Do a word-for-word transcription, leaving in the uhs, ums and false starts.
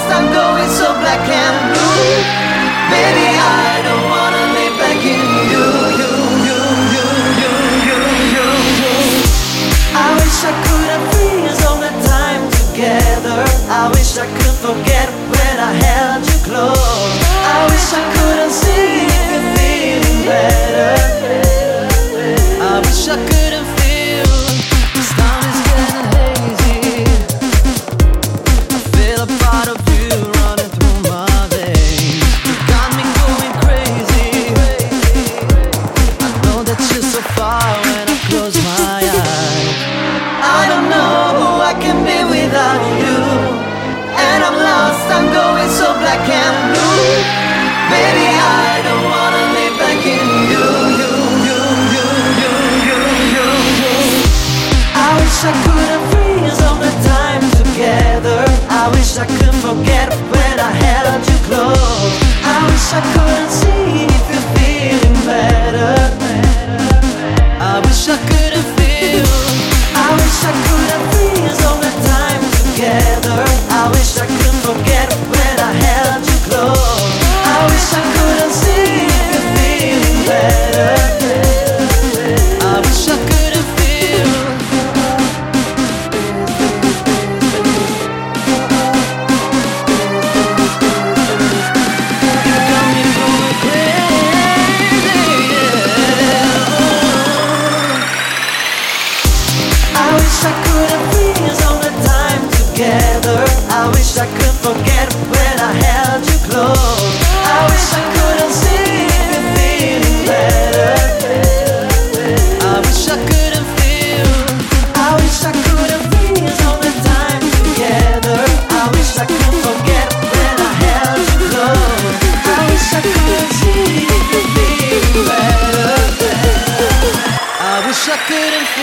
I'm going so black and blue. Baby, I don't wanna live back in you. You, you, you, you, you, you, you. I wish I could have freeze all the time together. I wish I could forget when I held you close. I wish I couldn't see if you're feeling better. I wish I couldn't feel. This time is getting hazy. I feel a part of you running through my veins. You got me going crazy. I know that you're so far when I close my eyes. I don't know who I can be without you, and I'm lost, I'm going so black and blue. Baby, I don't wanna live back in you. You, you, you, you, you, you, you. I wish I could have freeze all the time together. I wish I could forget when I held you close. I wish I couldn't see if you're feeling better. I wish I couldn't feel. I wish I could have freeze all the time together. I wish I could forget when I held you close. I wish I couldn't see if you're feeling better. I wish I couldn't feel. You got me going crazy, yeah. I wish I could have freeze all the time together. I wish I could forget when I held you close. I wish I couldn't see if you're feeling better. I wish I couldn't feel. I wish I could have freeze all the time together. I wish I could forget when I held you close. I wish I couldn't see if you're feeling better. I wish I couldn't feel.